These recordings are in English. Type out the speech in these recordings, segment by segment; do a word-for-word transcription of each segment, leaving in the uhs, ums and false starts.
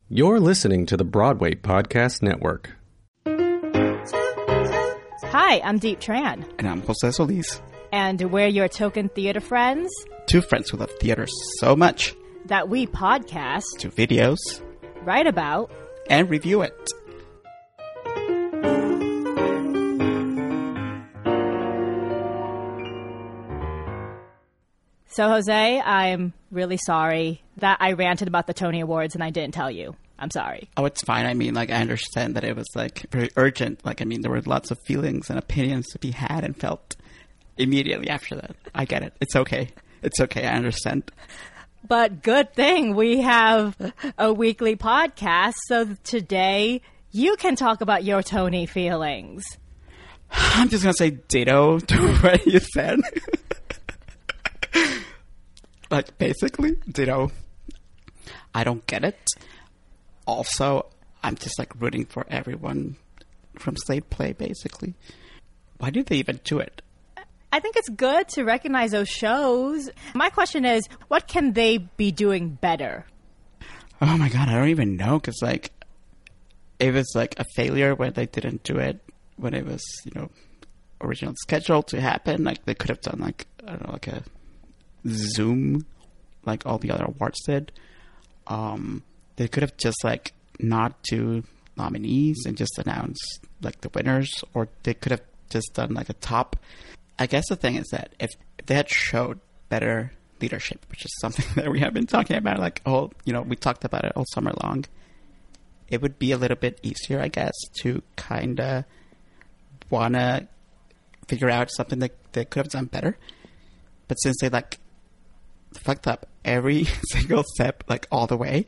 You're listening to the Broadway Podcast Network. Hi, I'm Deep Tran. And I'm Jose Solis. And we're your token theater friends. Two friends who love theater so much that we podcast, do videos, write about, and review it. So, Jose, I'm really sorry that I ranted about the Tony Awards and I didn't tell you. I'm sorry. Oh, it's fine. I mean, like, I understand that it was, like, very urgent. Like, I mean, there were lots of feelings and opinions to be had and felt immediately after that. I get it. It's okay. It's okay. I understand. But good thing we have a weekly podcast, so today you can talk about your Tony feelings. I'm just going to say ditto to what you said. Like, basically, ditto. I don't get it. Also, I'm just, like, rooting for everyone from Slate Play, basically. Why do they even do it? I think it's good to recognize those shows. My question is, what can they be doing better? Oh, my God, I don't even know, because, like, it was, like, a failure when they didn't do it when it was, you know, originally scheduled to happen. Like, they could have done, like, I don't know, like a Zoom, like all the other awards did. Um, they could have just like not do nominees and just announce like the winners, or they could have just done like a top. I guess the thing is that if, if they had showed better leadership, which is something that we have been talking about, like all you know, we talked about it all summer long, it would be a little bit easier, I guess, to kind of wanna figure out something that they could have done better. But since they like fucked up every single step, like all the way,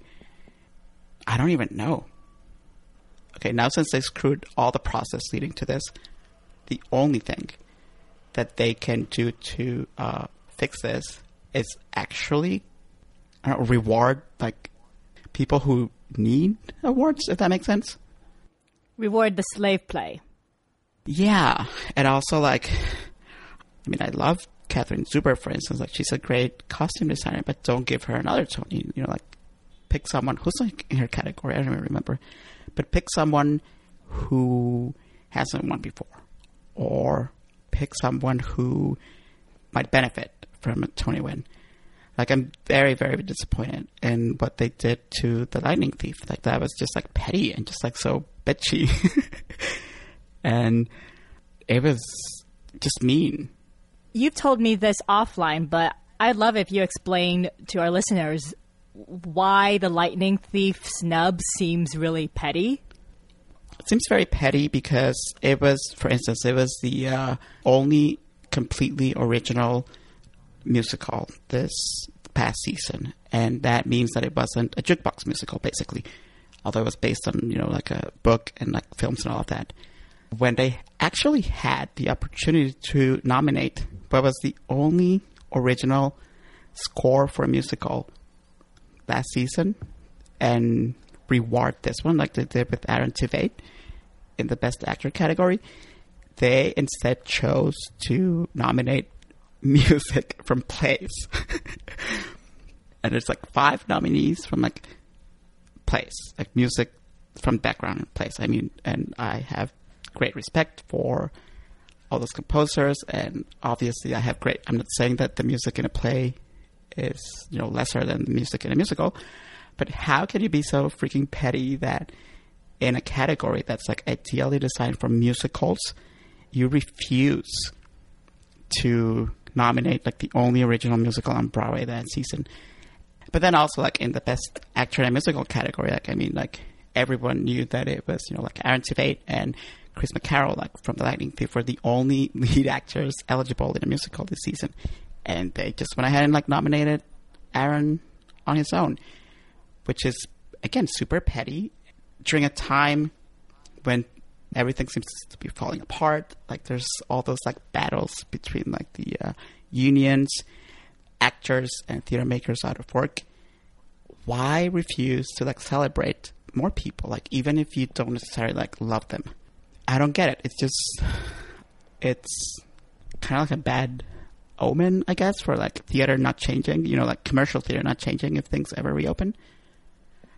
I don't even know. Okay, now since they screwed all the process leading to this, the only thing that they can do to uh, fix this is actually I don't know, reward like people who need awards, if that makes sense. Reward the slave play. Yeah, and also like, I mean, I love Catherine Zuber, for instance. Like, she's a great costume designer, but don't give her another Tony. You know, like, pick someone who's like in her category. I don't even remember, but pick someone who hasn't won before, or pick someone who might benefit from a Tony win. Like, I'm very, very disappointed in what they did to The Lightning Thief. Like, that was just like petty and just like so bitchy, and it was just mean. You've told me this offline, but I'd love if you explain to our listeners why the Lightning Thief snub seems really petty. It seems very petty because it was, for instance, it was the uh, only completely original musical this past season. And that means that it wasn't a jukebox musical, basically. Although it was based on, you know, like a book and like films and all of that. When they actually had the opportunity to nominate what was the only original score for a musical last season and reward this one like they did with Aaron Tveit in the Best Actor category, they instead chose to nominate music from plays. And there's like five nominees from like plays, like music from background in plays. I mean, and I have great respect for all those composers, and obviously I have great, I'm not saying that the music in a play is, you know, lesser than the music in a musical, but how can you be so freaking petty that in a category that's like ideally designed for musicals, you refuse to nominate like the only original musical on Broadway that season? But then also like in the Best Actor in a Musical category, like I mean, like everyone knew that it was, you know, like Aaron Tveit and Chris McCarroll, like from The Lightning Thief, were the only lead actors eligible in a musical this season, and they just went ahead and like nominated Aaron on his own, which is again super petty during a time when everything seems to be falling apart. Like there's all those like battles between like the uh, unions, actors, and theater makers out of work. Why refuse to like celebrate more people, like even if you don't necessarily like love them? I don't get it. It's just, it's kind of like a bad omen, I guess, for like theater not changing, you know, like commercial theater not changing if things ever reopen.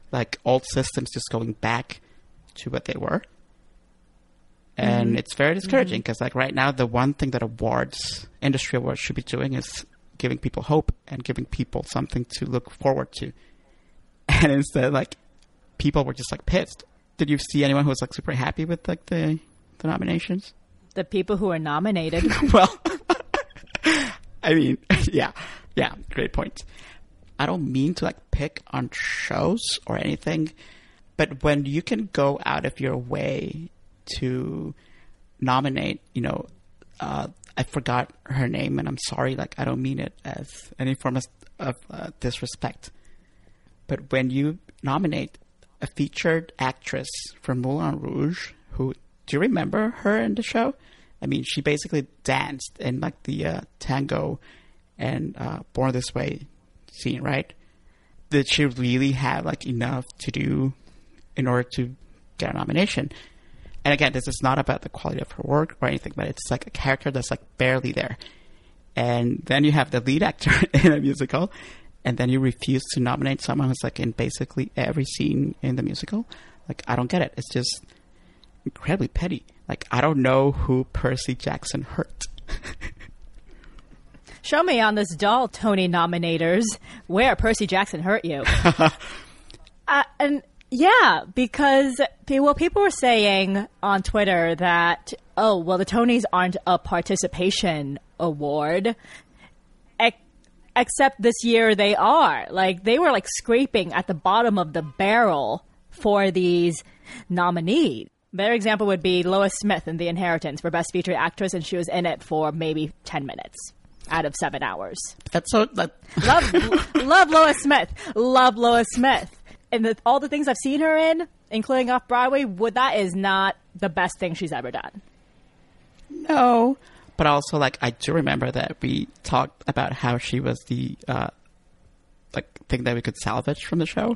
like old systems just going back to what they were. And mm-hmm. it's very discouraging because, mm-hmm. like, right now, the one thing that awards, industry awards should be doing is giving people hope and giving people something to look forward to. And instead, like, people were just, like, pissed. Did you see anyone who was, like, super happy with, like, the, the nominations? The people who are nominated. Well, I mean, yeah, yeah, great point. I don't mean to, like, pick on shows or anything, but when you can go out of your way to nominate, you know, uh, I forgot her name, and I'm sorry, like, I don't mean it as any form of, of uh, disrespect. But when you nominate a featured actress from Moulin Rouge, who, do you remember her in the show? I mean, she basically danced in, like, the uh, tango and uh, Born This Way scene, right? Did she really have, like, enough to do in order to get a nomination? And again, this is not about the quality of her work or anything, but it's like a character that's like barely there. And then you have the lead actor in a musical, and then you refuse to nominate someone who's like in basically every scene in the musical. Like, I don't get it. It's just incredibly petty. Like, I don't know who Percy Jackson hurt. Show me on this doll, Tony nominators, where Percy Jackson hurt you. uh, and yeah, because well, people were saying on Twitter that, oh, well, the Tonys aren't a participation award, ex- except this year they are. Like, they were like scraping at the bottom of the barrel for these nominees. Better example would be Lois Smith in The Inheritance for Best Featured Actress, and she was in it for maybe ten minutes out of seven hours. That's so... That... love, love Lois Smith. Love Lois Smith. And the, all the things I've seen her in, including Off-Broadway, would, that is not the best thing she's ever done. No. But also, like, I do remember that we talked about how she was the, uh, like, thing that we could salvage from the show.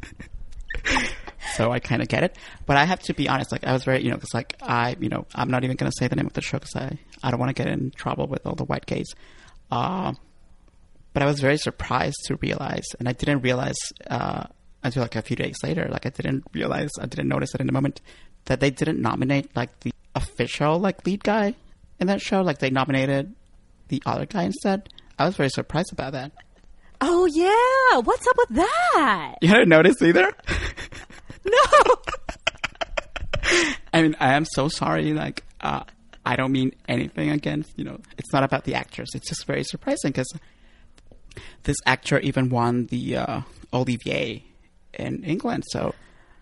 So I kind of get it. But I have to be honest, like, I was very, you know, because, like, I, you know, I'm not even going to say the name of the show because I, I don't want to get in trouble with all the white gays. Uh, but I was very surprised to realize, and I didn't realize, uh, until like a few days later, like I didn't realize, I didn't notice it in the moment, that they didn't nominate like the official like lead guy in that show. Like, they nominated the other guy instead. I was very surprised about that. Oh yeah, what's up with that? You didn't notice either? No. I mean, I am so sorry. Like, uh, I don't mean anything against, you know, it's not about the actors. It's just very surprising because this actor even won the uh, Olivier in England, so.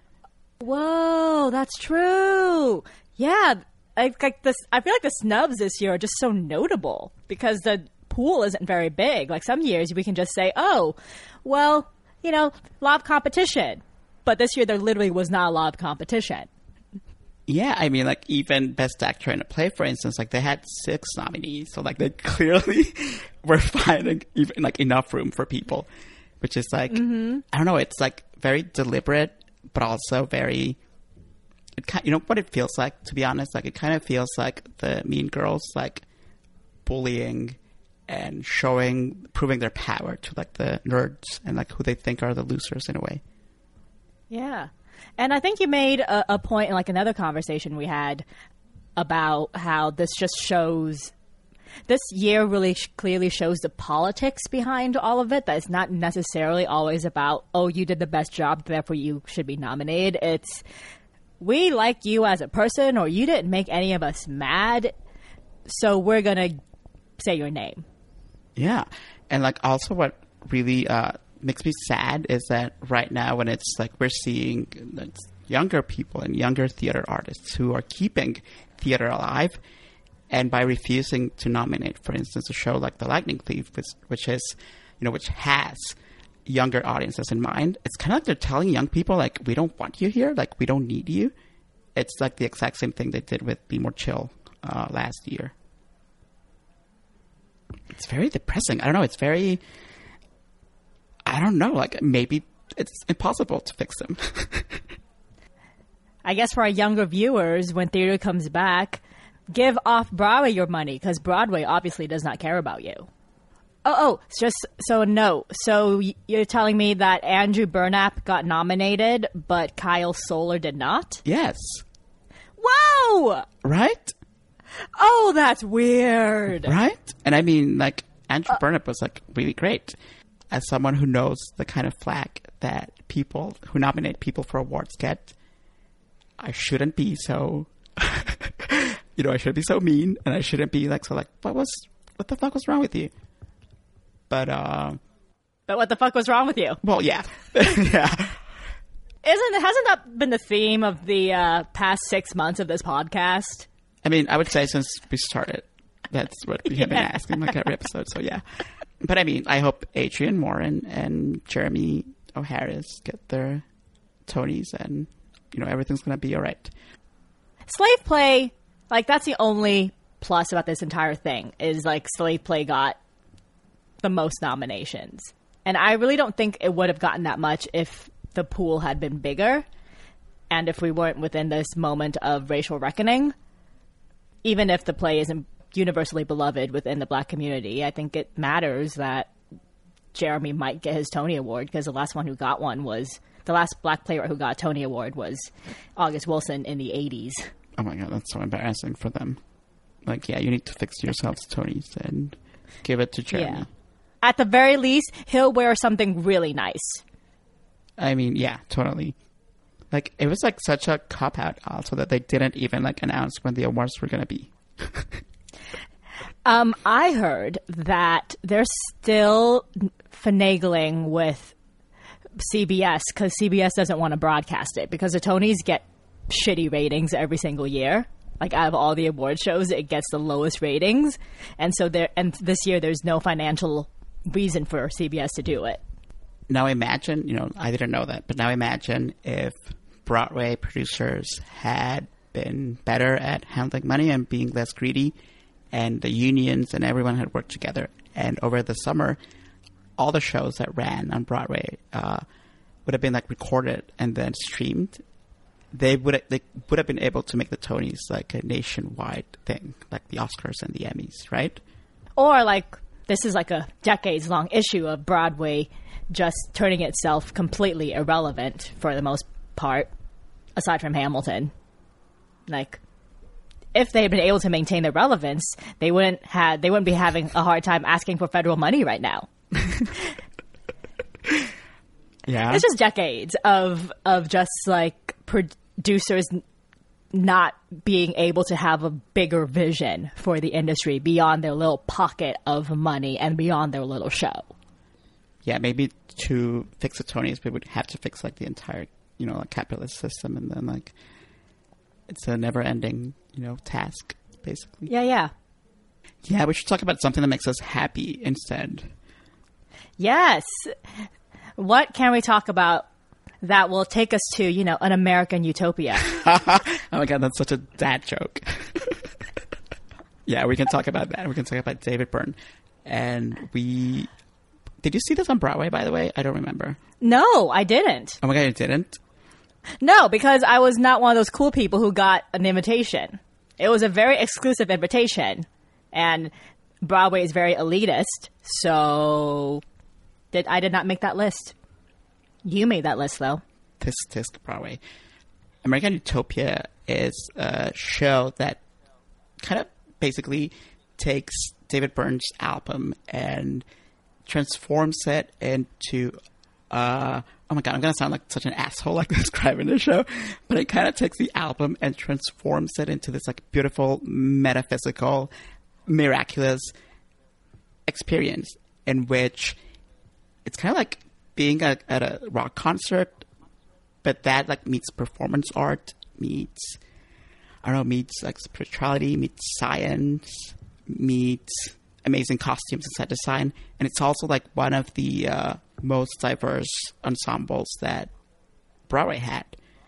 Whoa, that's true. Yeah, I, like this. I feel like the snubs this year are just so notable because the pool isn't very big. Like, some years we can just say, oh, well, you know, a lot of competition. But this year there literally was not a lot of competition. Yeah, I mean, like, even Best Actor in a Play, for instance, like, they had six nominees. So, like, they clearly were finding even, like, enough room for people. Which is, like, mm-hmm. I don't know, it's, like, very deliberate, but also very, it kind, you know what it feels like, to be honest? Like, it kind of feels like the Mean Girls, like, bullying and showing, proving their power to, like, the nerds and, like, who they think are the losers in a way. Yeah. And I think you made a, a point in, like, another conversation we had about how this just shows, this year really sh- clearly shows the politics behind all of it, that it's not necessarily always about, oh, you did the best job, therefore you should be nominated. It's, we like you as a person, or you didn't make any of us mad, so we're going to say your name. Yeah. And, like, also what really uh, makes me sad is that right now when it's, like, we're seeing younger people and younger theater artists who are keeping theater alive, and by refusing to nominate, for instance, a show like The Lightning Thief, which, which is, you know, which has younger audiences in mind, it's kind of like they're telling young people, like, we don't want you here, like, we don't need you. It's like the exact same thing they did with Be More Chill uh, last year. It's very depressing. I don't know. It's very, I don't know. Like, maybe it's impossible to fix them. I guess for our younger viewers, when theater comes back, give Off-Broadway your money, because Broadway obviously does not care about you. Oh, oh, it's just so no. So y- you're telling me that Andrew Burnap got nominated, but Kyle Soller did not? Yes. Whoa! Right? Oh, that's weird. Right? And I mean, like, Andrew uh, Burnap was, like, really great. As someone who knows the kind of flack that people who nominate people for awards get, I shouldn't be so, you know, I shouldn't be so mean, and I shouldn't be, like, so, like, what was, what the fuck was wrong with you? But, uh... But what the fuck was wrong with you? Well, yeah. yeah. Isn't, hasn't that been the theme of the uh, past six months of this podcast? I mean, I would say since we started, that's what we have been Yeah. asking, like, every episode, so yeah. But I mean, I hope Adrian Morin and Jeremy O'Harris get their Tonys, and, you know, everything's going to be all right. Slave Play, like, that's the only plus about this entire thing, is, like, Slave Play got the most nominations. And I really don't think it would have gotten that much if the pool had been bigger, and if we weren't within this moment of racial reckoning. Even if the play isn't universally beloved within the Black community, I think it matters that Jeremy might get his Tony Award, because the last one who got one was, the last Black playwright who got a Tony Award was August Wilson in the eighties. Oh my god, that's so embarrassing for them. Like, yeah, you need to fix yourselves Tonys and give it to Jeremy. Yeah. At the very least, he'll wear something really nice. I mean, yeah, totally. Like, it was, like, such a cop-out also that they didn't even, like, announce when the awards were going to be. um, I heard that they're still finagling with C B S because C B S doesn't want to broadcast it, because the Tonys get shitty ratings every single year. Like, out of all the award shows, it gets the lowest ratings. And so there, and this year there's no financial reason for C B S to do it. Now imagine, you know, I didn't know that, but now imagine if Broadway producers had been better at handling money and being less greedy, and the unions and everyone had worked together. And over the summer, all the shows that ran on Broadway uh, would have been, like, recorded and then streamed. They would they would have been able to make the Tonys like a nationwide thing, like the Oscars and the Emmys, right? Or, like, this is like a decades-long issue of Broadway just turning itself completely irrelevant for the most part, aside from Hamilton. Like, if they had been able to maintain their relevance, they wouldn't have they wouldn't be having a hard time asking for federal money right now. Yeah, it's just decades of of just like producers not being able to have a bigger vision for the industry beyond their little pocket of money and beyond their little show. Yeah, maybe to fix the Tonys, we would have to fix, like, the entire, you know, like, capitalist system, and then, like, it's a never-ending, you know, task, basically. Yeah, yeah. Yeah, we should talk about something that makes us happy instead. Yes. What can we talk about that will take us to, you know, an American utopia? Oh my god, that's such a dad joke. Yeah, we can talk about that. We can talk about David Byrne. And we... Did you see this on Broadway, by the way? I don't remember. No, I didn't. Oh my god, you didn't? No, because I was not one of those cool people who got an invitation. It was a very exclusive invitation. And Broadway is very elitist, so did, I did not make that list. You made that list, though. Tisk tisk Broadway. American Utopia is a show that kind of basically takes David Byrne's album and transforms it into, uh, oh my god, I'm going to sound like such an asshole like describing the show, but it kind of takes the album and transforms it into this, like, beautiful, metaphysical, miraculous experience in which it's kind of like being at, at a rock concert, but that, like, meets performance art, meets, I don't know, meets, like, spirituality, meets science, meets amazing costumes and set design. And it's also, like, one of the uh, most diverse ensembles that Broadway had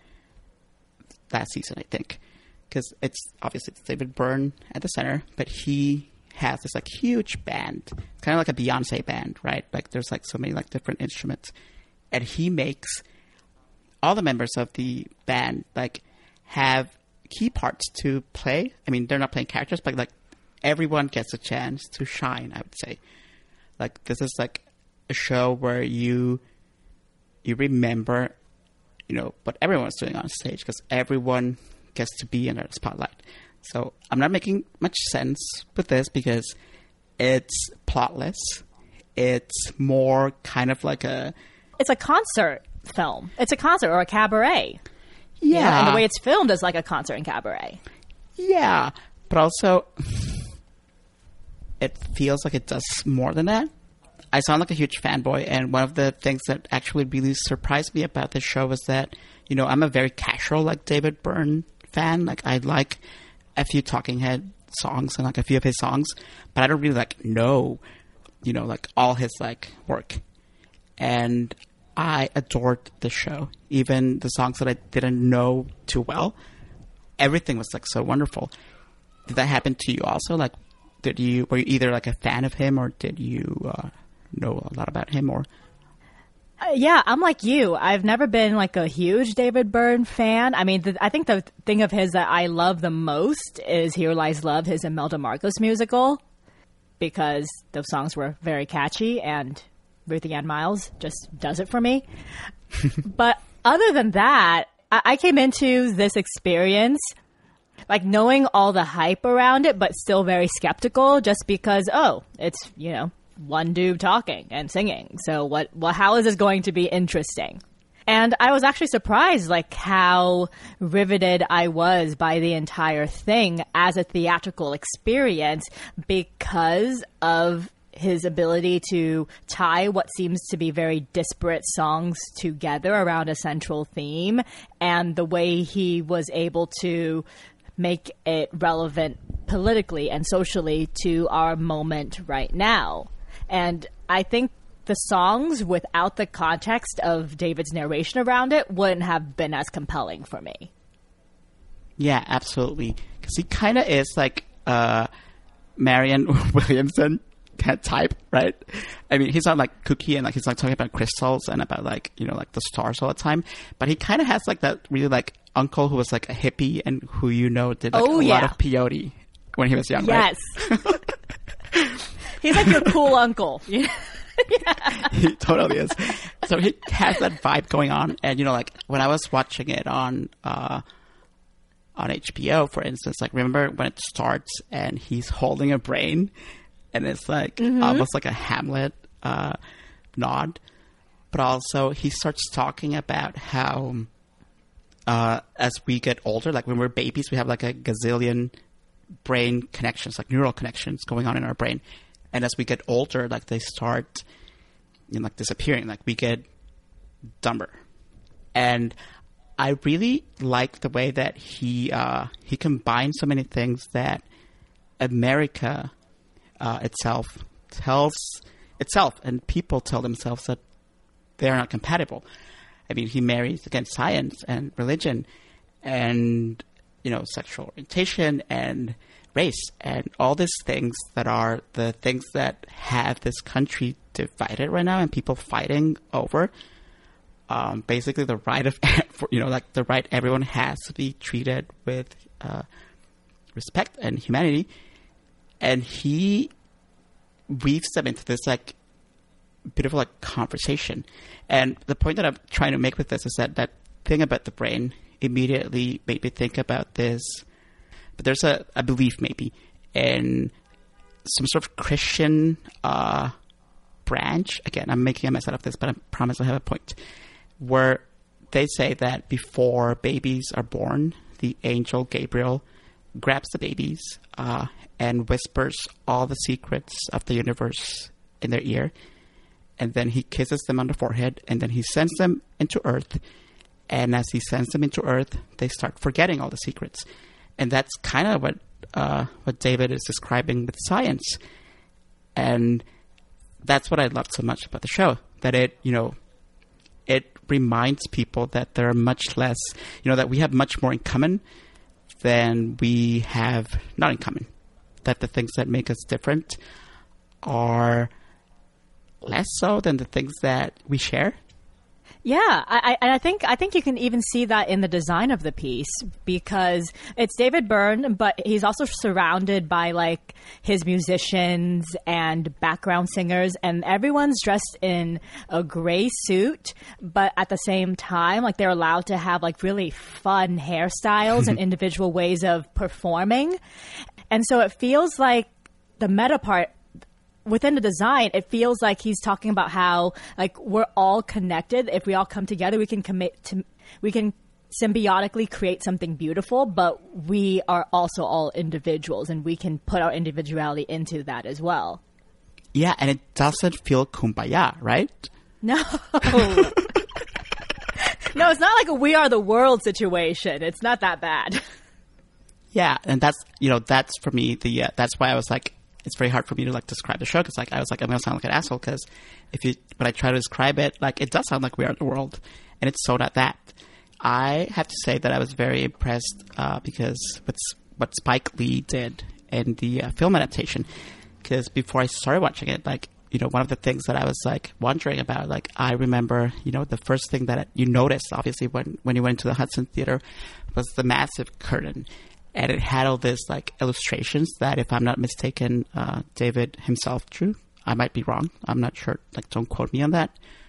last season, I think. Because it's, obviously, it's David Byrne at the center, but he has this, like, huge band, kind of like a Beyonce band, right? Like, there's, like, so many, like, different instruments. And he makes all the members of the band, like, have key parts to play. I mean, they're not playing characters, but, like, everyone gets a chance to shine, I would say. Like, this is like a show where you you remember, you know, what everyone's doing on stage, because everyone gets to be under the spotlight. So I'm not making much sense with this because it's plotless. It's more kind of like a... It's a concert film. It's a concert or a cabaret. Yeah. You know, and the way it's filmed is like a concert and cabaret. Yeah. But also, it feels like it does more than that. I sound like a huge fanboy, and one of the things that actually really surprised me about this show was that, you know, I'm a very casual, like, David Byrne fan. Like, I like a few Talking Head songs and, like, a few of his songs, but I don't really, like, know, you know, like, all his, like, work. And I adored the show. Even the songs that I didn't know too well, everything was, like, so wonderful. Did that happen to you also? Like, did you, were you either, like, a fan of him, or did you uh, know a lot about him, or... Uh, yeah, I'm like you. I've never been like a huge David Byrne fan. I mean, the, I think the thing of his that I love the most is Here Lies Love, his Imelda Marcos musical, because those songs were very catchy, and Ruthie Ann Miles just does it for me. But other than that, I, I came into this experience like knowing all the hype around it, but still very skeptical, just because, oh, it's, you know, one dude talking and singing. So what, what, how is this going to be interesting? And I was actually surprised, like, how riveted I was by the entire thing as a theatrical experience, because of his ability to tie what seems to be very disparate songs together around a central theme, and the way he was able to make it relevant politically and socially to our moment right now. And I think the songs, without the context of David's narration around it, wouldn't have been as compelling for me. Yeah, absolutely. Because he kind of is like uh, Marianne Williamson kind of type, right? I mean, he's not like kooky and like he's like talking about crystals and about like, you know, like the stars all the time. But he kind of has like that really like uncle who was like a hippie and who, you know, did like oh, a yeah. lot of peyote when he was young, yes. right? He's like your cool uncle. Yeah. He totally is. So he has that vibe going on. And, you know, like when I was watching it on uh, on H B O, for instance, like remember when it starts and he's holding a brain and it's like mm-hmm. almost like a Hamlet uh, nod. But also he starts talking about how uh, as we get older, like when we're babies, we have like a gazillion brain connections, like neural connections going on in our brain. And as we get older, like they start, you know, like disappearing, like we get dumber. And I really like the way that he uh, he combines so many things that America uh, itself tells itself, and people tell themselves that they're not compatible. I mean, he marries against science and religion, and you know, sexual orientation and race and all these things that are the things that have this country divided right now and people fighting over um, basically the right of, you know, like the right everyone has to be treated with uh, respect and humanity. And he weaves them into this like beautiful like conversation. And the point that I'm trying to make with this is that that thing about the brain immediately made me think about this. But there's a, a belief maybe in some sort of Christian uh, branch. Again, I'm making a mess out of this, but I promise I have a point. Where they say that before babies are born, the angel Gabriel grabs the babies uh, and whispers all the secrets of the universe in their ear. And then he kisses them on the forehead, and then he sends them into earth. And as he sends them into earth, they start forgetting all the secrets. And that's kind of what uh, what David is describing with science. And that's what I loved so much about the show. That it, you know, it reminds people that there are much less, you know, that we have much more in common than we have not in common. That the things that make us different are less so than the things that we share. Yeah, I, I, and I think I think you can even see that in the design of the piece, because it's David Byrne, but he's also surrounded by like his musicians and background singers, and everyone's dressed in a gray suit, but at the same time, like they're allowed to have like really fun hairstyles and individual ways of performing, and so it feels like the meta part. Within the design, it feels like he's talking about how like we're all connected. If we all come together, we can commit to, we can symbiotically create something beautiful, but we are also all individuals and we can put our individuality into that as well. Yeah, and it doesn't feel kumbaya, right? No. No, it's not like a we are the world situation. It's not that bad. Yeah, and that's, you know, that's for me, the uh, that's why I was like, it's very hard for me to like describe the show, because like I was like, I'm gonna sound like an asshole, because if you when I try to describe it, like it does sound like We Are the World, and it's so not that. I have to say that I was very impressed uh, because what's what Spike Lee did in the uh, film adaptation. Because before I started watching it, like, you know, one of the things that I was like wondering about, like I remember, you know, the first thing that you noticed, obviously, when when you went to the Hudson Theater, was the massive curtain. And it had all this like illustrations that, if I'm not mistaken, uh, David himself drew. I might be wrong. I'm not sure. Like, don't quote me on that.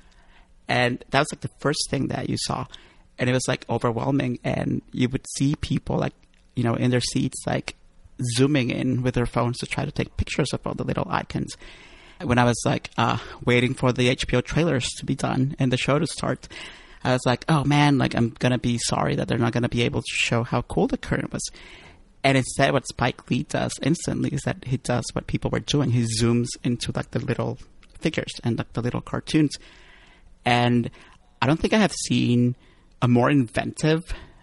And that was like the first thing that you saw. And it was like overwhelming. And you would see people like, you know, in their seats, like zooming in with their phones to try to take pictures of all the little icons. When I was like uh, waiting for the H B O trailers to be done and the show to start, I was like, oh man, like I'm going to be sorry that they're not going to be able to show how cool the curtain was. And instead what Spike Lee does instantly is that he does what people were doing. He zooms into like the little figures and like the little cartoons. And I don't think I have seen a more inventive,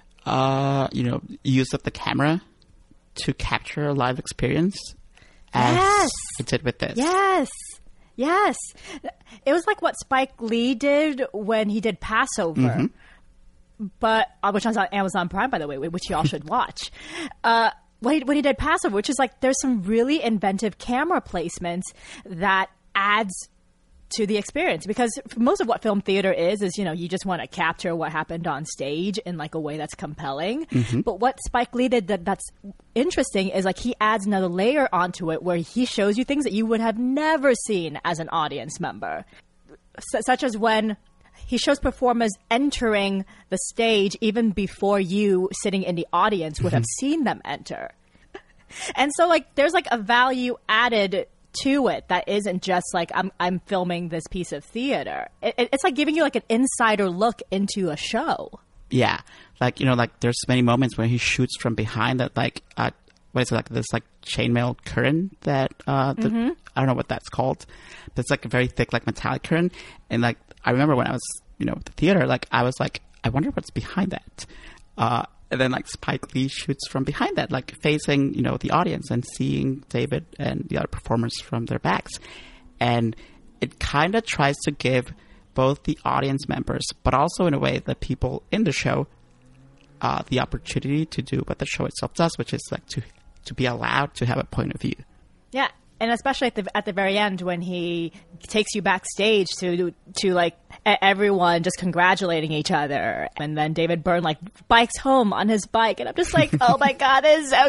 uh, you know, use of the camera to capture a live experience as yes. it did with this. Yes. Yes. It was like what Spike Lee did when he did Passover, mm-hmm. but uh, which was on Amazon Prime, by the way, which y'all should watch. Uh, when, he, when he did Passover, which is like there's some really inventive camera placements that adds to the experience, because most of what film theater is is, you know, you just want to capture what happened on stage in like a way that's compelling. Mm-hmm. But what Spike Lee did that that's interesting is like he adds another layer onto it where he shows you things that you would have never seen as an audience member, S- such as when he shows performers entering the stage even before you sitting in the audience would mm-hmm. have seen them enter. And so like there's like a value added to it that isn't just like I'm I'm filming this piece of theater. It, it, it's like giving you like an insider look into a show. Yeah, like, you know, like there's many moments where he shoots from behind that, like uh, what is it, like this like chainmail curtain that uh, the, mm-hmm. I don't know what that's called, but it's like a very thick like metallic curtain. And like I remember when I was, you know, at the theater, like I was like, I wonder what's behind that. Uh, And then, like, Spike Lee shoots from behind that, like, facing, you know, the audience and seeing David and the other performers from their backs. And it kind of tries to give both the audience members, but also in a way the people in the show, uh, the opportunity to do what the show itself does, which is, like, to to be allowed to have a point of view. Yeah. And especially at the at the very end when he takes you backstage to to like everyone just congratulating each other, and then David Byrne like bikes home on his bike, and I'm just like, oh my god, this is so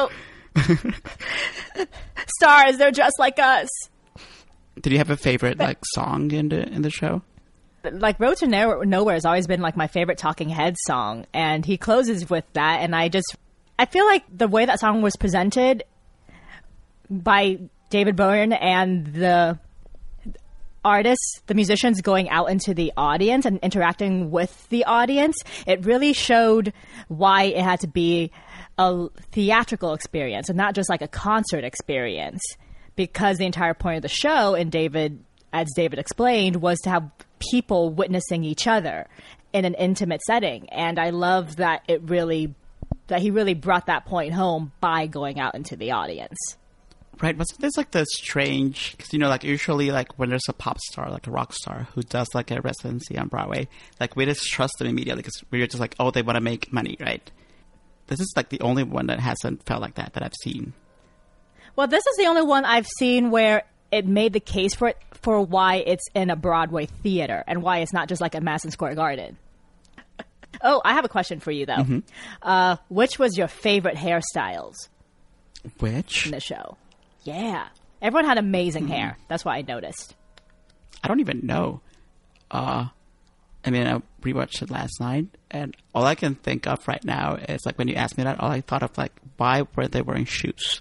cute. Stars, they're just like us. Did you have a favorite like song in the in the show? Like Road to Nowhere has always been like my favorite Talking Heads song, and he closes with that, and I just I feel like the way that song was presented by David Byrne and the artists, the musicians going out into the audience and interacting with the audience, it really showed why it had to be a theatrical experience and not just like a concert experience. Because the entire point of the show, and David, as David explained, was to have people witnessing each other in an intimate setting. And I love that it really, that he really brought that point home by going out into the audience. Right, wasn't there's like the strange, because, you know, like usually like when there's a pop star, like a rock star who does like a residency on Broadway, like we just trust them immediately because we're just like, oh, they want to make money, right? This is like the only one that hasn't felt like that that I've seen. Well, this is the only one I've seen where it made the case for it for why it's in a Broadway theater and why it's not just like a Madison Square Garden. Oh, I have a question for you, though. Mm-hmm. Uh, which was your favorite hairstyles? Which? In the show. Yeah. Everyone had amazing mm-hmm. hair. That's what I noticed. I don't even know. Uh, I mean, I rewatched it last night, and all I can think of right now is, like, when you asked me that, all I thought of, like, why were they wearing shoes?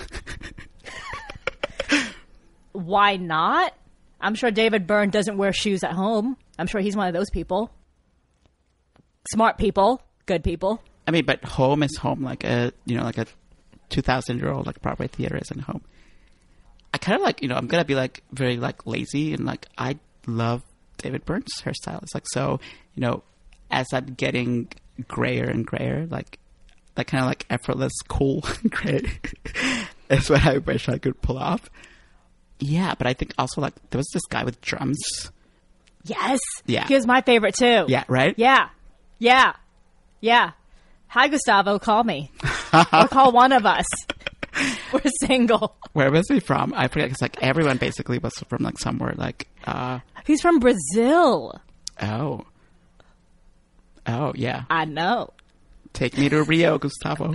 Why not? I'm sure David Byrne doesn't wear shoes at home. I'm sure he's one of those people. Smart people. Good people. I mean, but home is home. Like a, you know, like a two thousand year old, like Broadway theater isn't home. I kind of like, you know, I'm going to be like very like lazy and like, I love David Byrne's hairstyle. It's like, so, you know, as I'm getting grayer and grayer, like, that kind of like effortless, cool gray is what I wish I could pull off. Yeah, but I think also like there was this guy with drums. Yes. Yeah. He was my favorite too. Yeah, right? Yeah. Yeah. Yeah. Hi, Gustavo. Call me. Or call one of us. We're single. Where was he from? I forget, because like everyone basically was from like somewhere like... Uh... He's from Brazil. Oh. Oh, yeah. I know. Take me to Rio, Gustavo.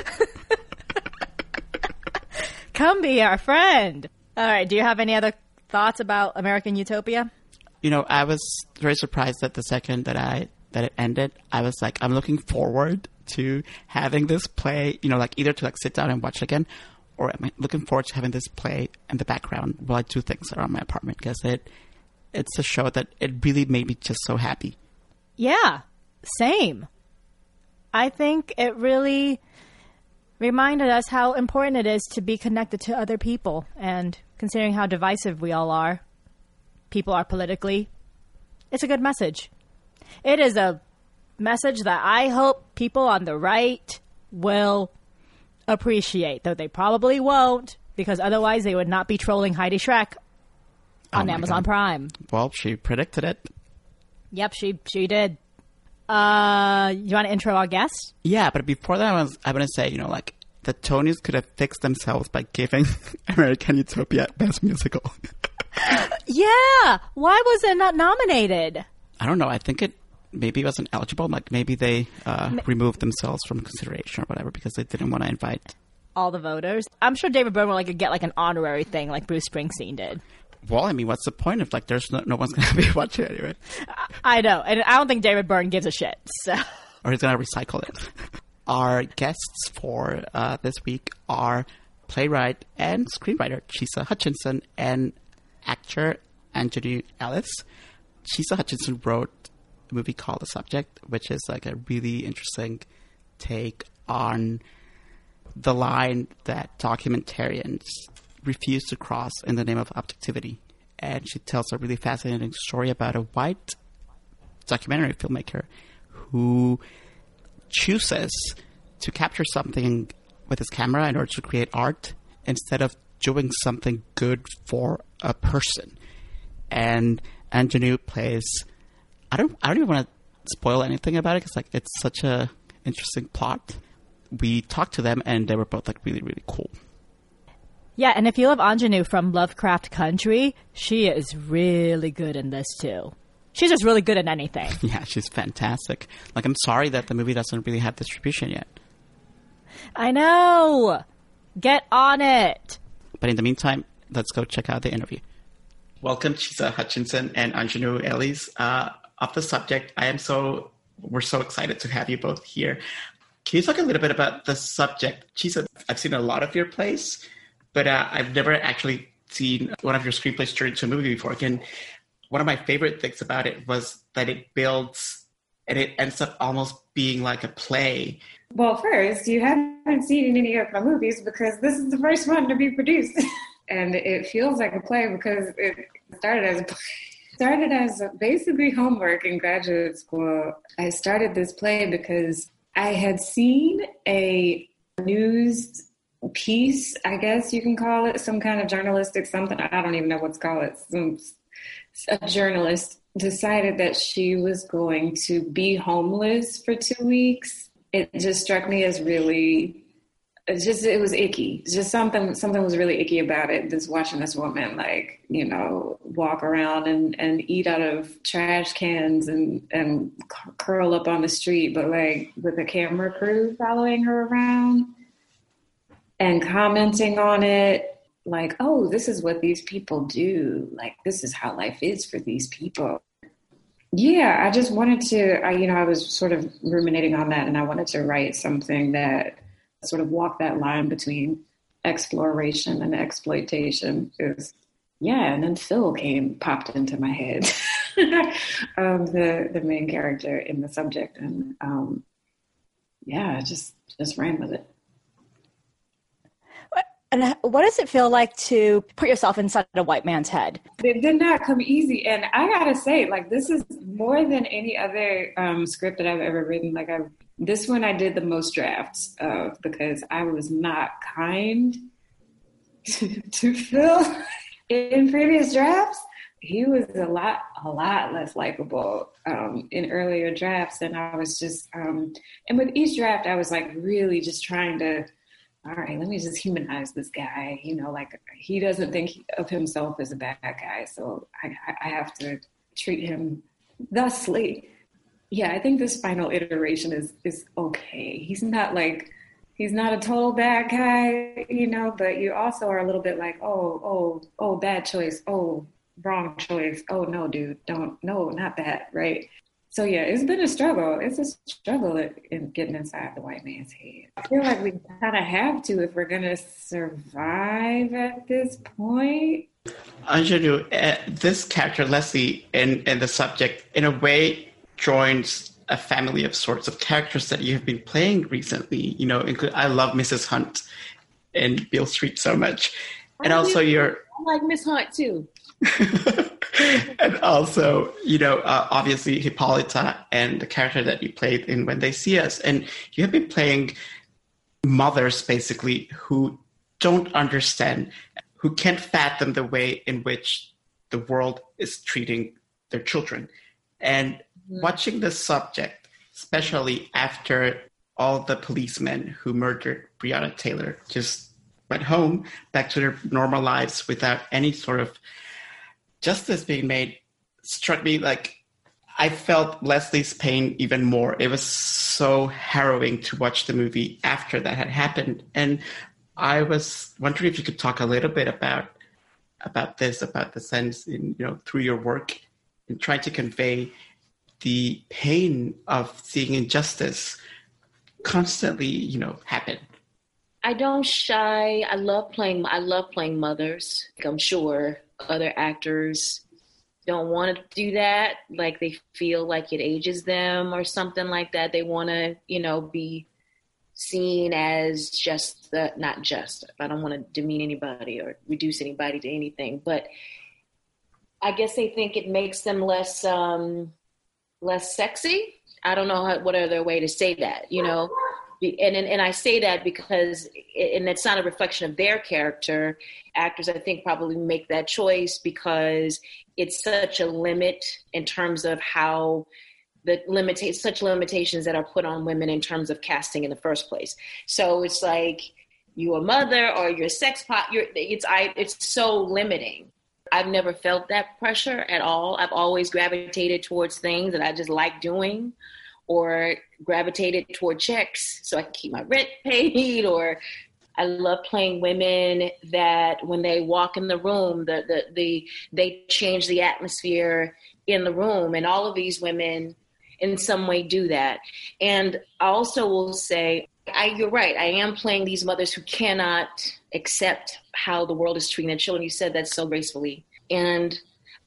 Come be our friend. All right. Do you have any other thoughts about American Utopia? You know, I was very surprised that the second that I that it ended, I was like, I'm looking forward to having this play, you know, like either to like sit down and watch again, or I'm looking forward to having this play in the background while I do things around my apartment, because it it's a show that it really made me just so happy. Yeah, same. I think it really reminded us how important it is to be connected to other people, and considering how divisive we all are, people are politically, it's a good message. It is a message that I hope people on the right will appreciate, though they probably won't, because otherwise they would not be trolling Heidi Schreck on oh Amazon God. Prime. Well, she predicted it. Yep, she she did. Uh, you want to intro our guest? Yeah, but before that, I was I want to say, you know, like the Tonys could have fixed themselves by giving American Utopia Best Musical. Yeah, why was it not nominated? I don't know. I think it maybe wasn't eligible. Like maybe they uh, Ma- removed themselves from consideration or whatever because they didn't want to invite all the voters. I'm sure David Byrne will like get like an honorary thing like Bruce Springsteen did. Well, I mean, what's the point if like there's no, no one's going to be watching it anyway? I, I know, and I don't think David Byrne gives a shit. So, or he's going to recycle it. Our guests for uh, this week are playwright and screenwriter Chisa Hutchinson and actor Anjanu Ellis. Chisa Hutchinson wrote a movie called The Subject, which is like a really interesting take on the line that documentarians refuse to cross in the name of objectivity. And she tells a really fascinating story about a white documentary filmmaker who chooses to capture something with his camera in order to create art instead of doing something good for a person. And Anjanu plays... I don't I don't even want to spoil anything about it because like it's such a interesting plot. We talked to them and they were both like really, really cool. Yeah, and if you love Anjanu from Lovecraft Country, she is really good in this too. She's just really good at anything. Yeah, she's fantastic. Like, I'm sorry that the movie doesn't really have distribution yet. I know! Get on it! But in the meantime, let's go check out the interview. Welcome, Chisa Hutchinson and Anjanu Ellis. Uh, of The Subject, I am so... We're so excited to have you both here. Can you talk a little bit about The Subject? Chisa, I've seen a lot of your plays, but uh, I've never actually seen one of your screenplays turned into a movie before. Again, one of my favorite things about it was that it builds and it ends up almost being like a play. Well, first, you haven't seen any of my movies because this is the first one to be produced. And it feels like a play because it started as a play. Started as basically homework in graduate school. I started this play because I had seen a news piece, I guess you can call it, some kind of journalistic something. I don't even know what to call it. Some, a journalist decided that she was going to be homeless for two weeks. It just struck me as really it's just, it was icky. It's just something, something was really icky about it. Just watching this woman, like, you know, walk around and, and eat out of trash cans and, and curl up on the street, but like with a camera crew following her around and commenting on it. Like, oh, this is what these people do. Like, this is how life is for these people. Yeah, I just wanted to, I, you know, I was sort of ruminating on that, and I wanted to write something that sort of walk that line between exploration and exploitation. Is yeah, and then Phil came popped into my head, um, the the main character in the subject, and um, yeah, I just just ran with it. And what does it feel like to put yourself inside a white man's head? It did not come easy. And I gotta say, like, this is more than any other um, script that I've ever written. Like, I this one I did the most drafts of because I was not kind to, to Phil in previous drafts. He was a lot, a lot less likable um, in earlier drafts. And I was just, um, and with each draft, I was like really just trying to, all right, let me just humanize this guy. You know, like he doesn't think of himself as a bad guy. So I, I have to treat him thusly. Yeah, I think this final iteration is, is okay. He's not like, he's not a total bad guy, you know, but you also are a little bit like, oh, oh, oh, bad choice. Oh, wrong choice. Oh, no, dude, don't, no, not that, right? So, yeah, it's been a struggle. It's a struggle in getting inside the white man's head. I feel like we kind of have to if we're going to survive at this point. Anjanu, uh, this character, Leslie, in, in the subject, in a way joins a family of sorts of characters that you have been playing recently. You know, include, I love Missus Hunt and Beale Street so much. And I also do. your... I like Miss Hunt, too. And also, you know, uh, obviously Hippolyta and the character that you played in When They See Us. And you have been playing mothers, basically, who don't understand, who can't fathom the way in which the world is treating their children. And mm-hmm. watching this subject, especially after all the policemen who murdered Breonna Taylor just went home, back to their normal lives without any sort of justice being made, struck me like I felt Leslie's pain even more. It was so harrowing to watch the movie after that had happened. And I was wondering if you could talk a little bit about about this, about the sense in, you know, through your work in trying to convey the pain of seeing injustice constantly, you know, happen. I don't shy. I love playing. I love playing mothers. I'm sure other actors don't want to do that. Like they feel like it ages them or something like that. They want to, you know, be seen as just the, not just, I don't want to demean anybody or reduce anybody to anything, but I guess they think it makes them less, um, less sexy. I don't know how, what other way to say that, you know? And, and and I say that because, and it's not a reflection of their character. Actors, I think, probably make that choice because it's such a limit in terms of how the limita- such limitations that are put on women in terms of casting in the first place. So it's like you're a mother or you're a sex pot. You're, it's I. It's so limiting. I've never felt that pressure at all. I've always gravitated towards things that I just like doing, or gravitated toward checks so I can keep my rent paid, or I love playing women that when they walk in the room, the, the, the they change the atmosphere in the room. And all of these women in some way do that. And I also will say, I, you're right, I am playing these mothers who cannot accept how the world is treating their children. You said that so gracefully. And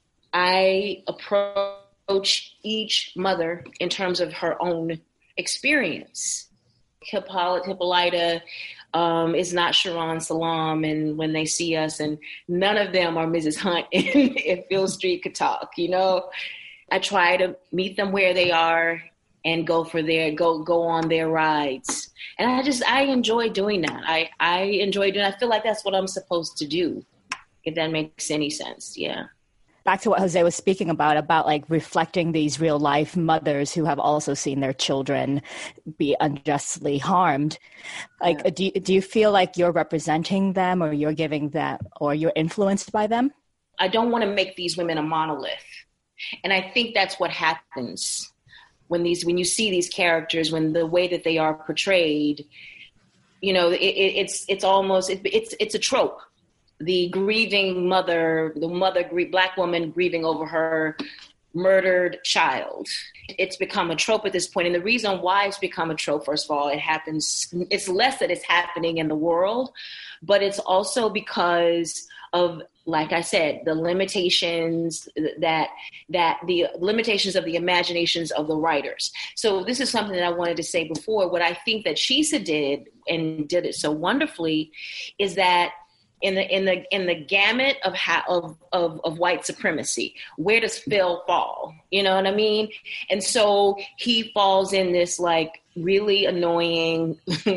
I approach Coach each mother in terms of her own experience. Hippolyta, Hippolyta um, is not Sharon Salam, and When They See Us, and none of them are Missus Hunt and if Beale Street could talk. You know, I try to meet them where they are and go for their go go on their rides, and I just I enjoy doing that. I I enjoy doing. I feel like that's what I'm supposed to do, if that makes any sense. Yeah. back to what Jose was speaking about, about like reflecting these real life mothers who have also seen their children be unjustly harmed. Like, yeah. do, do you feel like you're representing them, or you're giving them, or you're influenced by them? I don't want to make these women a monolith. And I think that's what happens when these, when you see these characters, when the way that they are portrayed, you know, it, it, it's, it's almost, it, it's, it's a trope. The grieving mother, the mother, black woman grieving over her murdered child. It's become a trope at this point. And the reason why it's become a trope, first of all, it happens, it's less that it's happening in the world, but it's also because of, like I said, the limitations that, that the limitations of the imaginations of the writers. So this is something that I wanted to say before. What I think that Chisa did, and did it so wonderfully, is that in the in the in the gamut of how of, of of white supremacy, where does Phil fall? You know what I mean? And so he falls in this like really annoying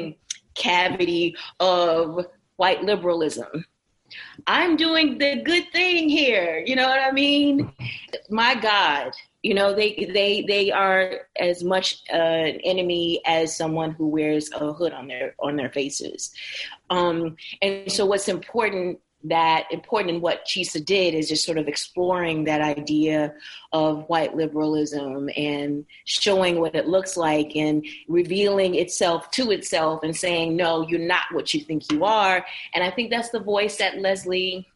cavity of white liberalism. I'm doing the good thing here. You know what I mean? My God. You know, they they they are as much uh, an enemy as someone who wears a hood on their on their faces. Um, and so what's important that important in what Chisa did is just sort of exploring that idea of white liberalism and showing what it looks like and revealing itself to itself and saying, no, you're not what you think you are. And I think that's the voice that Leslie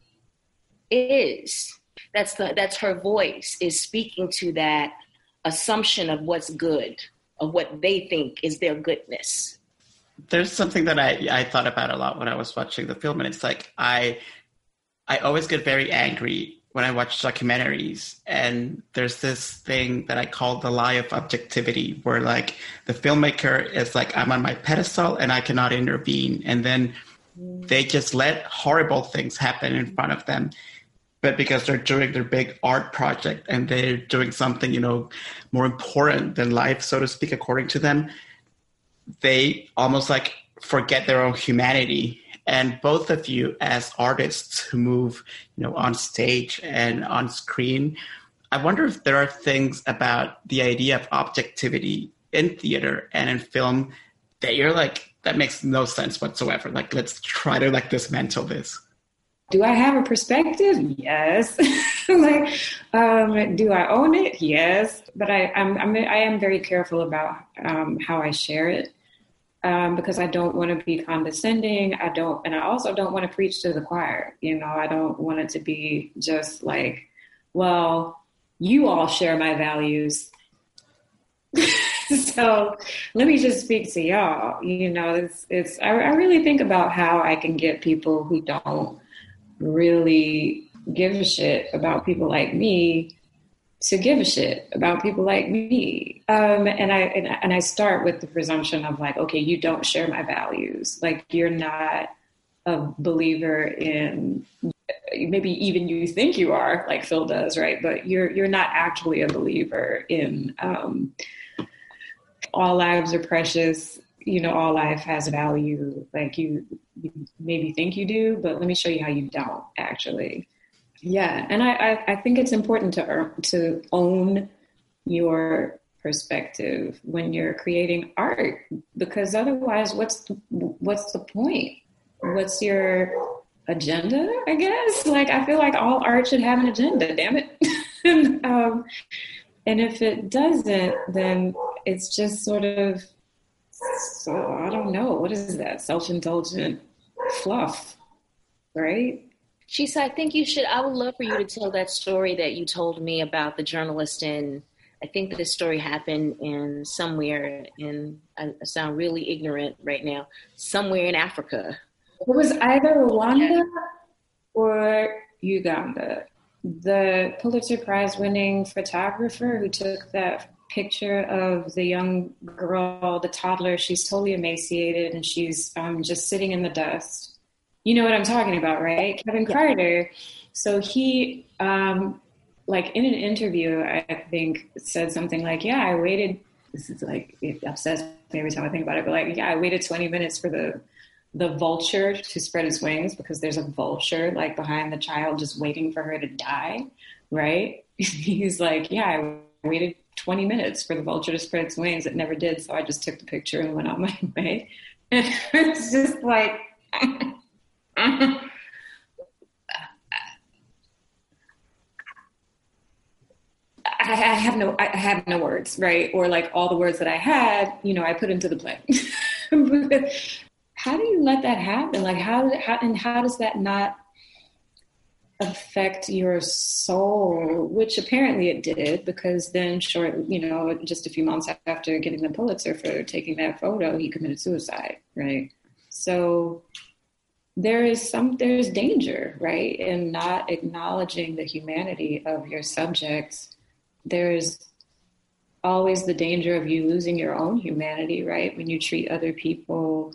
is. That's the, that's her voice, is speaking to that assumption of what's good, of what they think is their goodness. There's something that I, I thought about a lot when I was watching the film, and it's like I I always get very angry when I watch documentaries, and there's this thing that I call the lie of objectivity, where like the filmmaker is like, I'm on my pedestal and I cannot intervene, and then they just let horrible things happen in front of them. But because they're doing their big art project and they're doing something, you know, more important than life, so to speak, according to them, they almost like forget their own humanity. And both of you as artists who move, you know, on stage and on screen, I wonder if there are things about the idea of objectivity in theater and in film that you're like, that makes no sense whatsoever. Like, let's try to like dismantle this. Do I have a perspective? Yes. like, um, do I own it? Yes. But I, I'm, I'm, I am very careful about um, how I share it um, because I don't want to be condescending. I don't, and I also don't want to preach to the choir. You know, I don't want it to be just like, well, you all share my values. So let me just speak to y'all. You know, it's, it's, I, I really think about how I can get people who don't really give a shit about people like me to give a shit about people like me. Um, and I and, and I start with the presumption of like, okay, you don't share my values. Like, you're not a believer in, maybe even you think you are, like Phil does, right? But you're you're not actually a believer in um, all lives are precious. You know, all life has value. Like you, you maybe think you do, but let me show you how you don't actually. Yeah. And I, I, I think it's important to, earn, to own your perspective when you're creating art, because otherwise what's, the, what's the point? What's your agenda, I guess? Like, I feel like all art should have an agenda, damn it. and, um, and if it doesn't, then it's just sort of, so I don't know. What is that? Self-indulgent fluff, right? Chisa, I think you should, I would love for you to tell that story that you told me about the journalist in, I think this story happened in somewhere in, I sound really ignorant right now, somewhere in Africa. It was either Rwanda or Uganda. The Pulitzer Prize winning photographer who took that picture of the young girl, the toddler, she's totally emaciated and she's um, just sitting in the dust. You know what I'm talking about, right? Kevin yeah. Carter. So he, um, like in an interview, I think said something like, yeah, I waited, this is like, it upsets me every time I think about it, but like, yeah, I waited twenty minutes for the the vulture to spread its wings, because there's a vulture like behind the child just waiting for her to die. right? He's like, yeah, I waited twenty minutes for the vulture to spread its wings. It never did. So I just took the picture and went on my way. And it's just like, I, I have no, I have no words, right? Or like all the words that I had, you know, I put into the play. How do you let that happen? Like how, how, and how does that not affect your soul? Which apparently it did, because then short, you know, just a few months after getting the Pulitzer for taking that photo, he committed suicide, right? So there is some, there's danger, right? In not acknowledging the humanity of your subjects. There's always the danger of you losing your own humanity, right? When you treat other people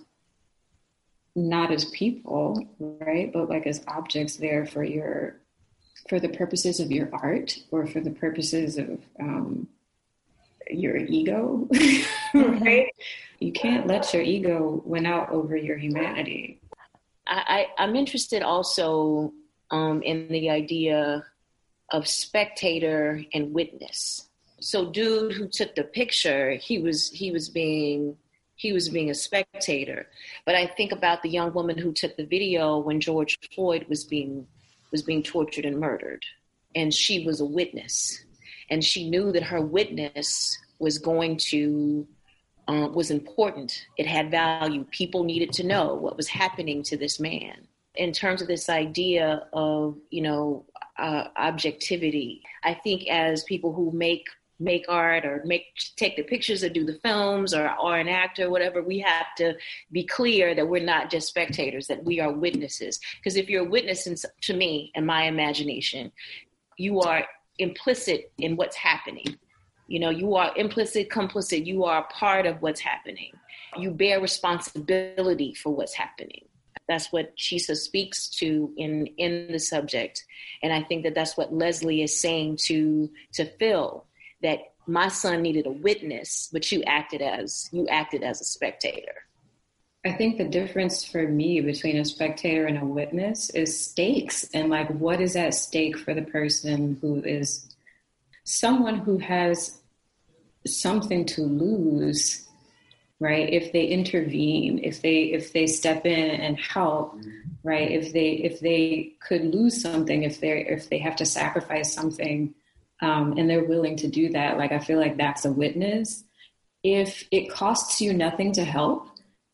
not as people, right? But like as objects there for your, for the purposes of your art or for the purposes of um, your ego, right? You can't let your ego win out over your humanity. I, I, I'm interested also um, in the idea of spectator and witness. So dude who took the picture, he was he was being he was being a spectator. But I think about the young woman who took the video when George Floyd was being was being tortured and murdered. And she was a witness. And she knew that her witness was going to uh, was important. It had value. People needed to know what was happening to this man. In terms of this idea of, you know, uh, objectivity, I think as people who make make art or make take the pictures or do the films or are an actor or whatever, we have to be clear that we're not just spectators, that we are witnesses. Because if you're a witness in, to me and my imagination, you are implicit in what's happening. You know, you are implicit, complicit. You are a part of what's happening. You bear responsibility for what's happening. That's what Chisa speaks to in, in the subject. And I think that that's what Leslie is saying to, to Phil, that my son needed a witness, but you acted as, you acted as a spectator. I think the difference for me between a spectator and a witness is stakes, and like what is at stake for the person who is someone who has something to lose, right? If they intervene, if they if they step in and help, right? If they if they could lose something, if they if they have to sacrifice something, um, and they're willing to do that, like I feel like that's a witness. If it costs you nothing to help,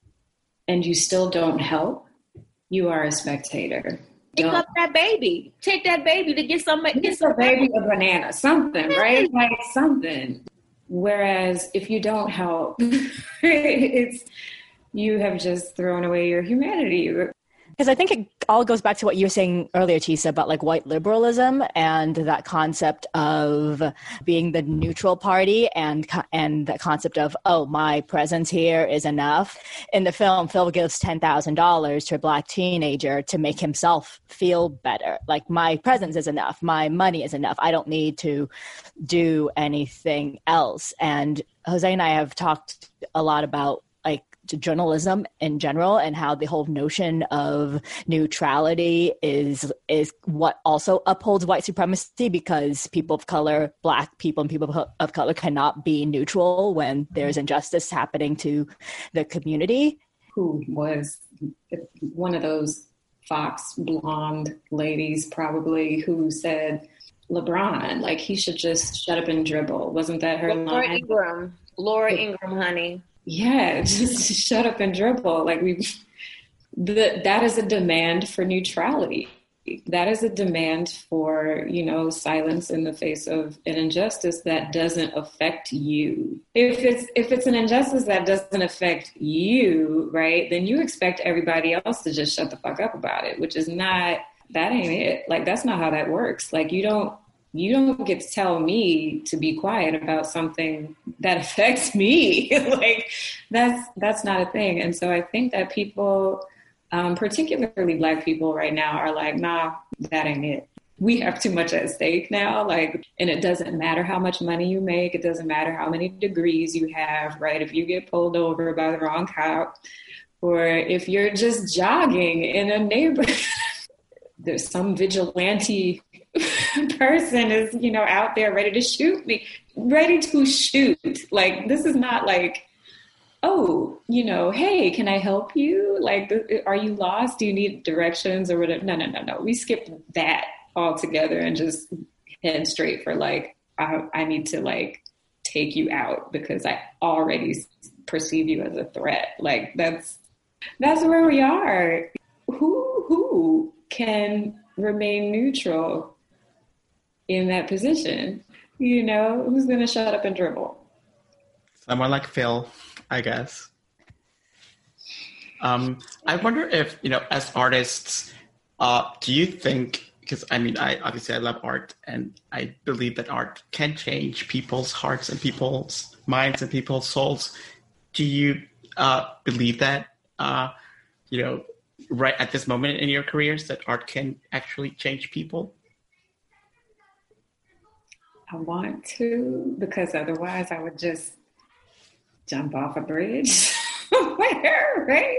and you still don't help, you are a spectator. Pick don't. up that baby. Take that baby to get some. Get some baby a banana, something, right? Like something. Whereas if you don't help, it's you have just thrown away your humanity. Because I think it all goes back to what you were saying earlier, Chisa, about like white liberalism and that concept of being the neutral party and and that concept of, oh, my presence here is enough. In the film, Phil gives ten thousand dollars to a Black teenager to make himself feel better. Like, my presence is enough. My money is enough. I don't need to do anything else. And Jose and I have talked a lot about like to journalism in general and how the whole notion of neutrality is is what also upholds white supremacy, because people of color, Black people and people of color cannot be neutral when there's injustice happening to the community. Who was one of those Fox blonde ladies probably who said LeBron, like he should just shut up and dribble. Wasn't that her Laura line? Ingraham. Laura Ingraham, honey. Yeah, just shut up and dribble. Like we, the, that is a demand for neutrality. That is a demand for, you know, silence in the face of an injustice that doesn't affect you. If it's if it's an injustice that doesn't affect you, right, then you expect everybody else to just shut the fuck up about it, which is not, that ain't it. Like, that's not how that works. Like, you don't, You don't get to tell me to be quiet about something that affects me. Like that's that's not a thing. And so I think that people, um, particularly Black people right now, are like, nah, that ain't it. We have too much at stake now. Like, and it doesn't matter how much money you make. It doesn't matter how many degrees you have, right? If you get pulled over by the wrong cop, or if you're just jogging in a neighborhood, there's some vigilante person is, you know, out there ready to shoot me, ready to shoot. Like, this is not like, oh, you know, hey, can I help you? Like, are you lost? Do you need directions or whatever? No, no, no, no. We skipped that altogether and just head straight for like, I, I need to like take you out because I already perceive you as a threat. Like, that's, that's where we are. Who, who can remain neutral in that position? You know, who's going to shut up and dribble? Someone like Phil, I guess. Um, I wonder if, you know, as artists, uh, do you think, because I mean, I obviously I love art and I believe that art can change people's hearts and people's minds and people's souls. Do you uh, believe that, uh, you know, right at this moment in your careers that art can actually change people? I want to, because otherwise I would just jump off a bridge. Where, right?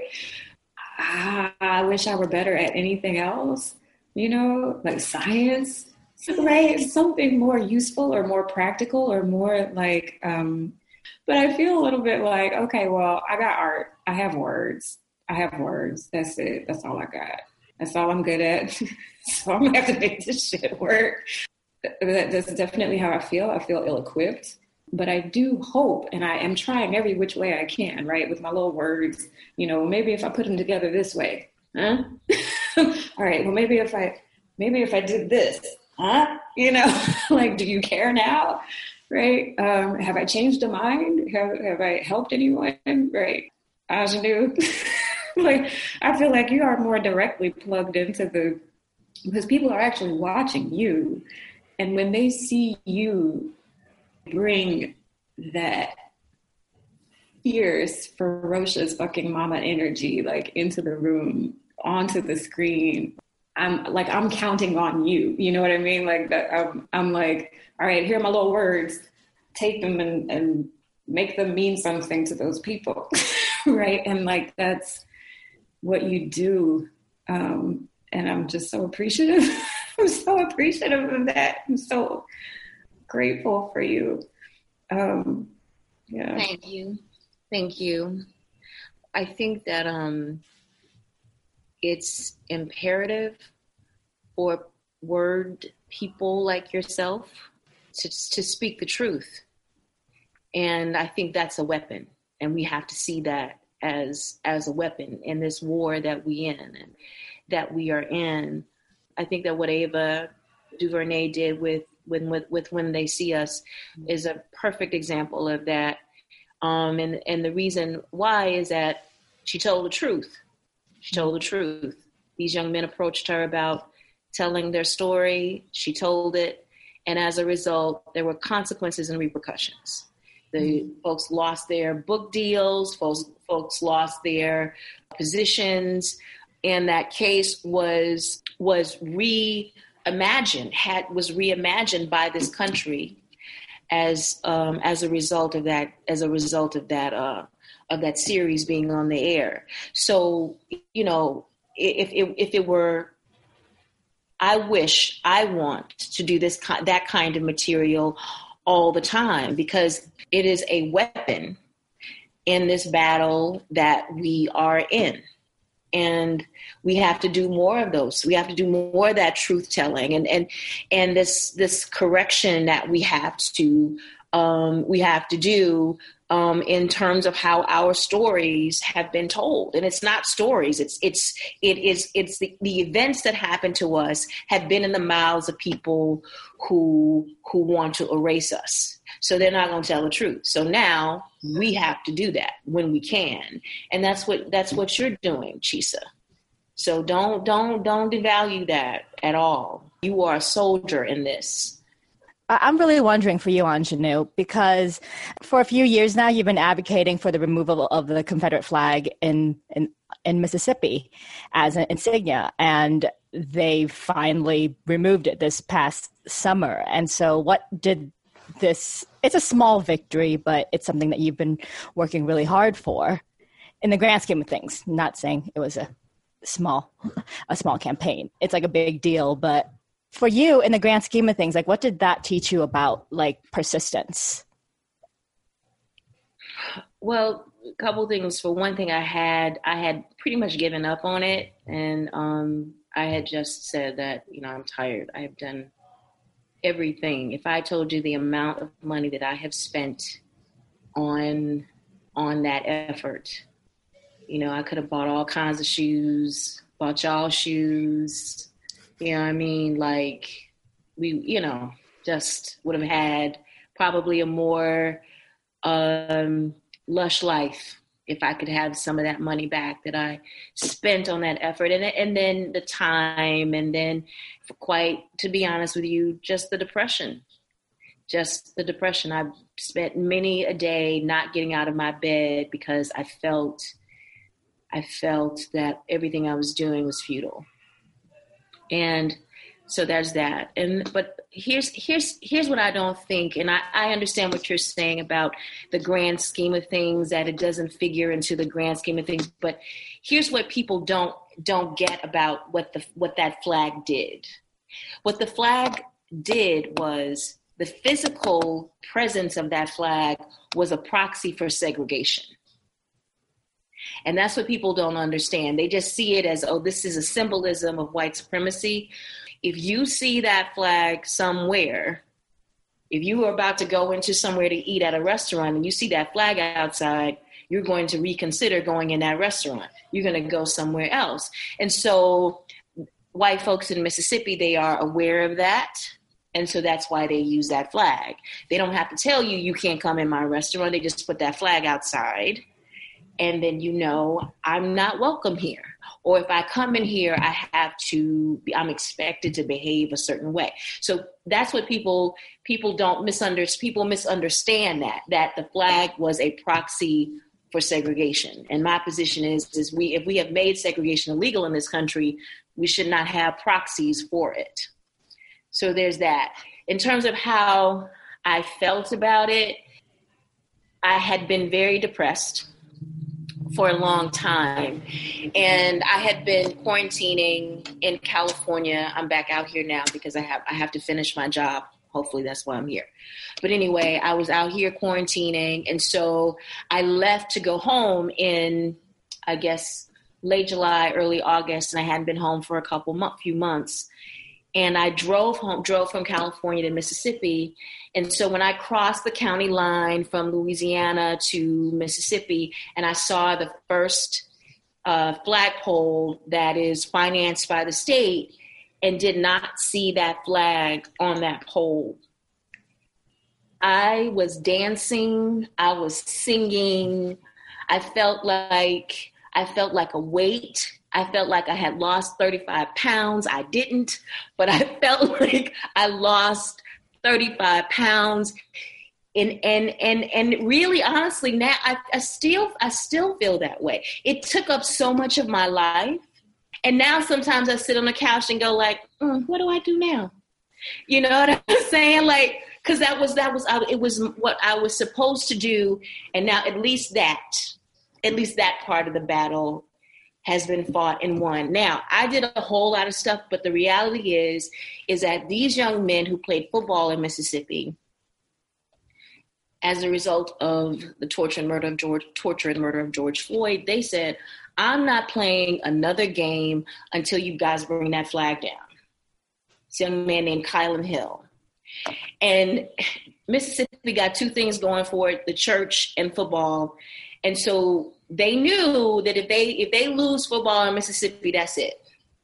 Ah, I wish I were better at anything else, you know, like science, right? Something more useful or more practical or more like, um, but I feel a little bit like, okay, well, I got art. I have words. I have words. That's it. That's all I got. That's all I'm good at. So I'm gonna have to make this shit work. That's definitely how I feel. I feel ill-equipped. But I do hope, and I am trying every which way I can, right, with my little words, you know, maybe if I put them together this way, huh? All right, well, maybe if I, maybe if I did this, huh? You know, like, do you care now, right? Um, have I changed a mind? Have, have I helped anyone, right? Ingenue. Like, I feel like you are more directly plugged into the, because people are actually watching you. And when they see you bring that fierce, ferocious fucking mama energy, like into the room, onto the screen, I'm like, I'm counting on you. You know what I mean? Like that. I'm, I'm like, all right, here are my little words. Take them and, and make them mean something to those people. Right. And like, that's what you do. Um, and I'm just so appreciative. I'm so appreciative of that. I'm so grateful for you. Um, yeah. Thank you. Thank you. I think that um, it's imperative for word people like yourself to, to speak the truth. And I think that's a weapon. And we have to see that as as a weapon in this war that we in and that we are in. I think that what Ava DuVernay did with When, with, with When They See Us is a perfect example of that. Um, and, and the reason why is that she told the truth. She told the truth. These young men approached her about telling their story. She told it. And as a result, there were consequences and repercussions. The mm-hmm. folks lost their book deals. Folks, folks lost their positions. And that case was, was re- imagined had was reimagined by this country as um, as a result of that as a result of that uh, of that series being on the air. So you know, if if, if it were, I wish I want to do this that kind of material all the time because it is a weapon in this battle that we are in. And we have to do more of those. We have to do more of that truth telling and and and this this correction that we have to um, we have to do um, in terms of how our stories have been told. And it's not stories. It's it's it is it's the, the events that happen to us have been in the mouths of people who who want to erase us. So they're not going to tell the truth. So now we have to do that when we can. And that's what that's what you're doing, Chisa. So don't don't don't devalue that at all. You are a soldier in this. I'm really wondering for you, Ingenue, because for a few years now you've been advocating for the removal of the Confederate flag in in, in Mississippi as an insignia, and they finally removed it this past summer. And so what did this, it's a small victory, but it's something that you've been working really hard for in the grand scheme of things. Not saying it was a small, a small campaign. It's like a big deal, but for you, in the grand scheme of things, like what did that teach you about like persistence? Well, a couple things. For one thing, I had I had pretty much given up on it, and um, I had just said that, you know, I'm tired. I have done everything. If I told you the amount of money that I have spent on on that effort, you know, I could have bought all kinds of shoes, bought y'all shoes. You know what I mean? Like we, you know, just would have had probably a more um, lush life if I could have some of that money back that I spent on that effort. And, and then the time, and then for quite, to be honest with you, just the depression, just the depression. I've spent many a day not getting out of my bed because I felt, I felt that everything I was doing was futile. And so there's that. And, but here's, here's, here's what I don't think. And I, I understand what you're saying about the grand scheme of things, that it doesn't figure into the grand scheme of things. But here's what people don't, don't get about what the, what that flag did. What the flag did was the physical presence of that flag was a proxy for segregation. And that's what people don't understand. They just see it as, oh, this is a symbolism of white supremacy. If you see that flag somewhere, if you are about to go into somewhere to eat at a restaurant and you see that flag outside, you're going to reconsider going in that restaurant. You're going to go somewhere else. And so white folks in Mississippi, they are aware of that. And so that's why they use that flag. They don't have to tell you, you can't come in my restaurant. They just put that flag outside. And then, you know, I'm not welcome here. Or if I come in here, I have to, I'm expected to behave a certain way. So that's what people, people don't misunderstand. People misunderstand that, that the flag was a proxy for segregation. And my position is, is we, if we have made segregation illegal in this country, we should not have proxies for it. So there's that. In terms of how I felt about it, I had been very depressed for a long time. And I had been quarantining in California. I'm back out here now because I have I have to finish my job. Hopefully that's why I'm here. But anyway, I was out here quarantining. And so I left to go home in, I guess, late July, early August. And I hadn't been home for a couple month, few months. And I drove home, drove from California to Mississippi. And so when I crossed the county line from Louisiana to Mississippi, and I saw the first uh, flagpole that is financed by the state, and did not see that flag on that pole, I was dancing, I was singing. I felt like, I felt like a weight. I felt like I had lost thirty-five pounds. I didn't, but I felt like I lost thirty-five pounds. And, and, and, and really, honestly, now I, I still, I still feel that way. It took up so much of my life. And now sometimes I sit on the couch and go like, mm, what do I do now? You know what I'm saying? Like, cause that was, that was, it was what I was supposed to do. And now at least that, at least that part of the battle has been fought and won. Now, I did a whole lot of stuff, but the reality is, is that these young men who played football in Mississippi, as a result of the torture and murder of George, torture and murder of George Floyd, they said, I'm not playing another game until you guys bring that flag down. It's a young man named Kylan Hill. And Mississippi got two things going for it, the church and football. And so they knew that if they if they lose football in Mississippi, that's it.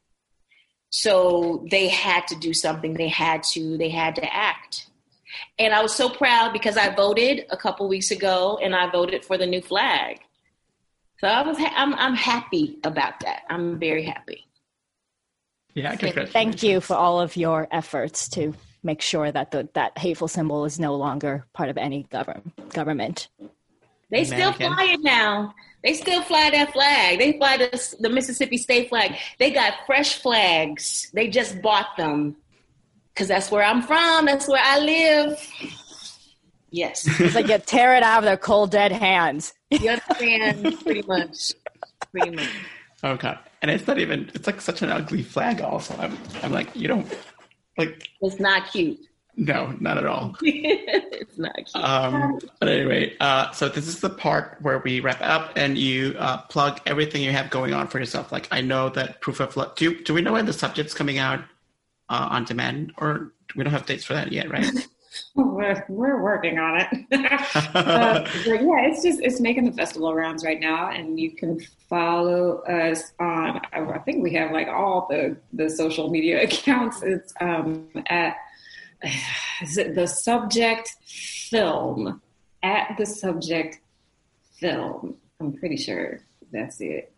So they had to do something. They had to, they had to act. And I was so proud because I voted a couple weeks ago and I voted for the new flag. So I was, ha- I'm, I'm happy about that. I'm very happy. Yeah, congratulations. Thank you for all of your efforts to make sure that the, that hateful symbol is no longer part of any govern, government. They still fly it now. They still fly that flag. They fly the, the Mississippi State flag. They got fresh flags. They just bought them because that's where I'm from. That's where I live. Yes. It's like you tear it out of their cold, dead hands. You understand? Pretty much. Pretty much. Okay. And it's not even, it's like such an ugly flag also. I'm, I'm like, you don't, Like, it's not cute. No, not at all. It's not cute. Um, but anyway, uh, so this is the part where we wrap up and you uh, plug everything you have going on for yourself. Like, I know that Proof of Love. Do do we know when the subject's coming out uh, on demand, or we don't have dates for that yet, right? We're, we're working on it. uh, but yeah, it's just, it's making the festival rounds right now, and you can follow us on, I think we have like all the, the social media accounts. It's um, at is it the Subject Film, at the Subject Film. I'm pretty sure that's it.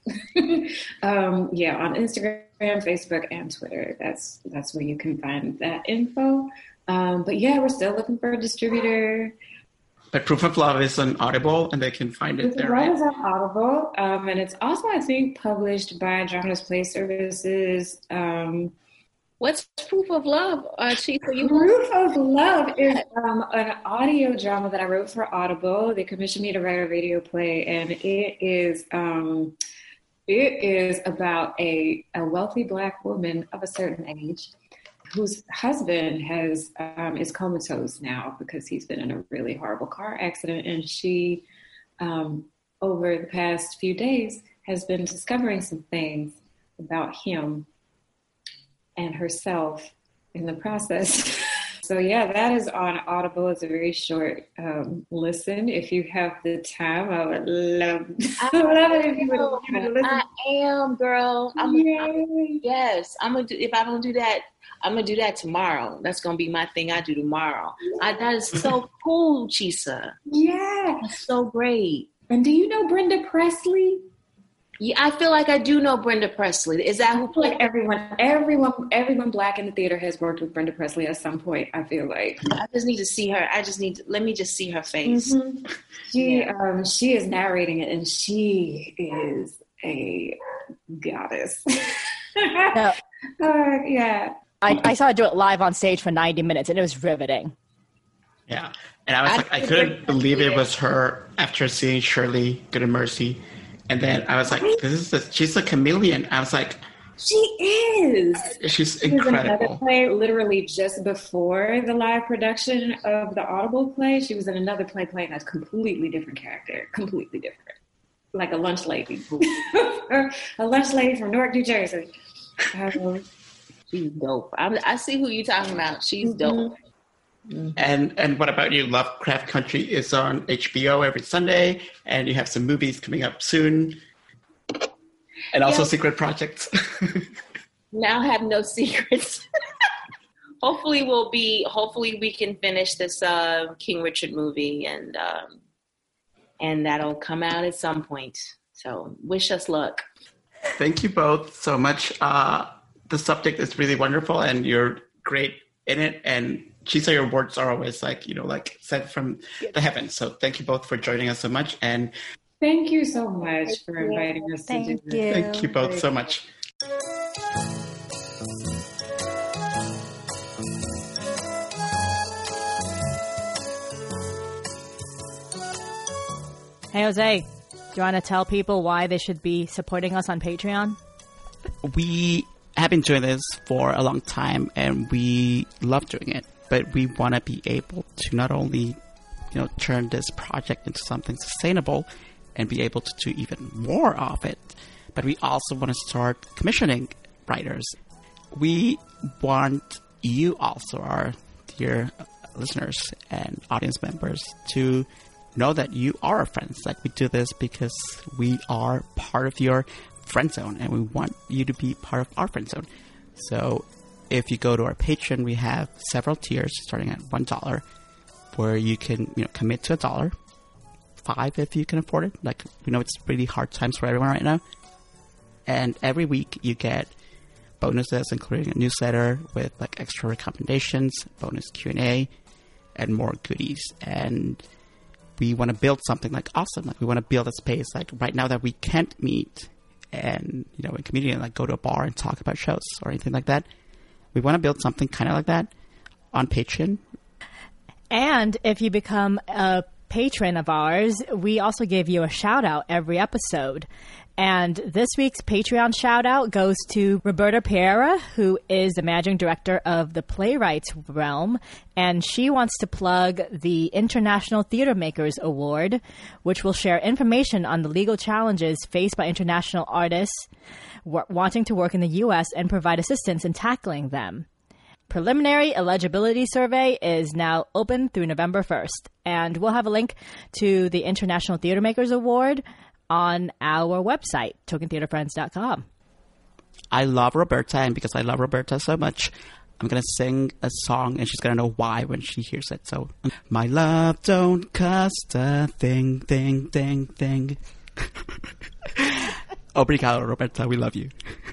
um, yeah, on Instagram, Facebook, and Twitter. That's, that's where you can find that info. Um, but yeah, we're still looking for a distributor. But Proof of Love is on Audible, and they can find it Proof there, of right? Love is on Audible, um, and it's also, I think, published by Andromeda's Play Services. Um, What's Proof of Love, uh, Chief? Are you Proof of Love is um, an audio drama that I wrote for Audible. They commissioned me to write a radio play, and it is um, it is about a, a wealthy Black woman of a certain age whose husband has um, is comatose now because he's been in a really horrible car accident. And she, um, over the past few days, has been discovering some things about him and herself in the process. So yeah, that is on Audible. It's a very short um, listen. If you have the time, I would love, I love it if you would give it a listen. I am, girl. I'm Yay. a, yes, I'm gonna do. If I don't do that, I'm gonna do that tomorrow. That's gonna be my thing. I do tomorrow. I, that is so cool, Chisa. Yeah, That's so great. and do you know Brenda Presley? Yeah, I feel like I do know Brenda Presley. Is that who played? Like everyone, everyone, everyone Black in the theater has worked with Brenda Presley at some point. I feel like I just need to see her. I just need to, let me just see her face. mm-hmm. she, Yeah. um, she is narrating it, and she is a goddess. No, uh, yeah. I, I saw her do it live on stage for ninety minutes, and it was riveting. Yeah. And I was I like, I think couldn't it's- believe it was her after seeing Shirley, Good and Mercy. And then I was like, this is the, she's a chameleon. I was like, She is. she's There was another incredible. play literally just before the live production of the Audible play. She was in another play playing a completely different character, completely different, like a lunch lady, a lunch lady from Newark, New Jersey. Um, She's dope. I'm, I see who you're talking about. She's dope. And and what about you? Lovecraft Country is on H B O every Sunday, and you have some movies coming up soon. And also Yeah. secret projects. Now have no secrets. Hopefully we'll be, hopefully we can finish this uh, King Richard movie, and um, and that'll come out at some point. So wish us luck. Thank you both so much. Uh, the subject is really wonderful, and you're great in it. And Chisa, your words are always like, you know, like sent from the heavens. So thank you both for joining us so much. And thank you so much for inviting us to do Thank this. you. thank you both so much. Hey, Jose, do you want to tell people why they should be supporting us on Patreon? We have been doing this for a long time, and we love doing it. But we want to be able to not only, you know, turn this project into something sustainable and be able to do even more of it, but we also want to start commissioning writers. We want you also, our dear listeners and audience members, to know that you are our friends. Like, we do this because we are part of your friend zone, and we want you to be part of our friend zone. So if you go to our Patreon, we have several tiers starting at one dollar, where you can, you know, commit to a dollar, five if you can afford it. Like, we know it's really hard times for everyone right now. And every week you get bonuses, including a newsletter with like extra recommendations, bonus Q and A, and more goodies. And we want to build something like awesome. Like, we want to build a space like right now that we can't meet and, you know, in community, like go to a bar and talk about shows or anything like that. We want to build something kind of like that on Patreon. And if you become a patron of ours, we also give you a shout out every episode. And this week's Patreon shout out goes to Roberta Pereira, who is the managing director of the Playwrights Realm. And she wants to plug the International Theater Makers Award, which will share information on the legal challenges faced by international artists w- wanting to work in the U S and provide assistance in tackling them. Preliminary eligibility survey is now open through November first. And we'll have a link to the International Theater Makers Award on our website, token theater friends dot com. I love Roberta, and because I love Roberta so much, I'm going to sing a song, and she's going to know why when she hears it. So, my love don't cost a thing, thing, thing, thing. Obrigado, Roberta. We love you.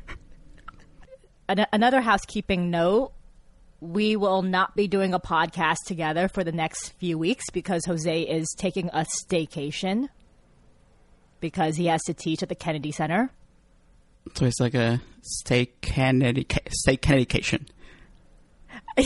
An- another housekeeping note. We will not be doing a podcast together for the next few weeks because Jose is taking a staycation because he has to teach at the Kennedy Center. So it's like a stay Kennedy, stay Kennedycation. Do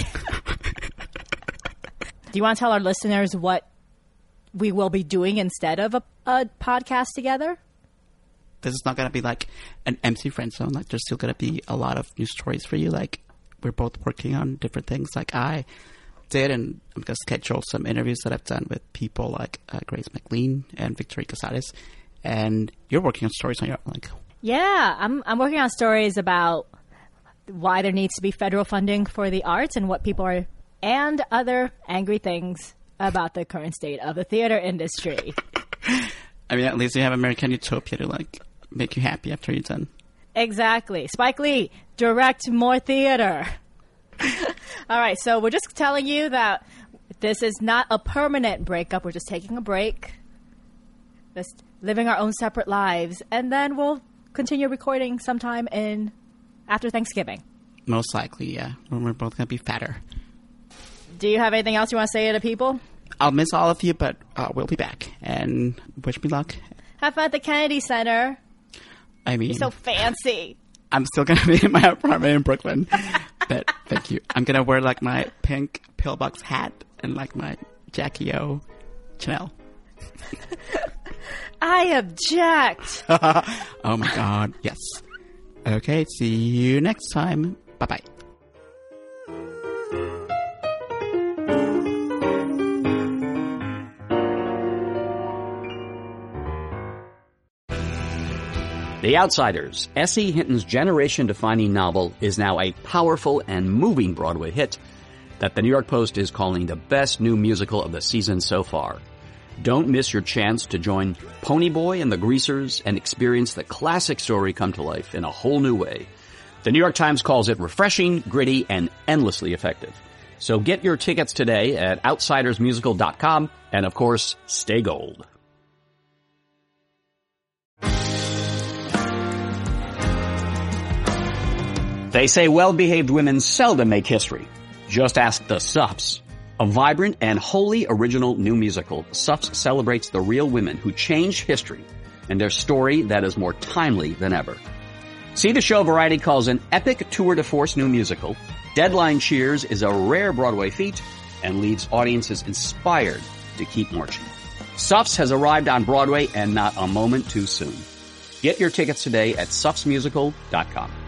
you want to tell our listeners what we will be doing instead of a, a podcast together? This is not going to be like an empty friend zone. Like, there's still going to be a lot of new stories for you. Like, we're both working on different things. Like I did, and I'm going to schedule some interviews that I've done with people like uh, Grace McLean and Victoria Casares. And you're working on stories on your own. Like, yeah, I'm I'm working on stories about why there needs to be federal funding for the arts and what people are, and other angry things about the current state of the theater industry. I mean, at least you have American Utopia to like make you happy after you're done. Exactly. Spike Lee, direct more theater. All right, so we're just telling you that this is not a permanent breakup. We're just taking a break, just living our own separate lives, and then we'll continue recording sometime in after Thanksgiving. Most likely, yeah. When we're both going to be fatter. Do you have anything else you want to say to people? I'll miss all of you, but uh, we'll be back. And wish me luck. Have fun at the Kennedy Center. I mean, You're so fancy. I'm still going to be in my apartment in Brooklyn. But thank you. I'm going to wear like my pink pillbox hat and like my Jackie O Chanel. I object. Oh my God. Yes. Okay. See you next time. Bye-bye. The Outsiders, S E. Hinton's generation-defining novel, is now a powerful and moving Broadway hit that the New York Post is calling the best new musical of the season so far. Don't miss your chance to join Ponyboy and the Greasers and experience the classic story come to life in a whole new way. The New York Times calls it refreshing, gritty, and endlessly effective. So get your tickets today at outsiders musical dot com, and of course, stay gold. They say well-behaved women seldom make history. Just ask the Suffs. A vibrant and wholly original new musical, Suffs celebrates the real women who changed history and their story that is more timely than ever. See the show Variety calls an epic tour de force new musical. Deadline cheers is a rare Broadway feat and leaves audiences inspired to keep marching. Suffs has arrived on Broadway and not a moment too soon. Get your tickets today at suffs musical dot com.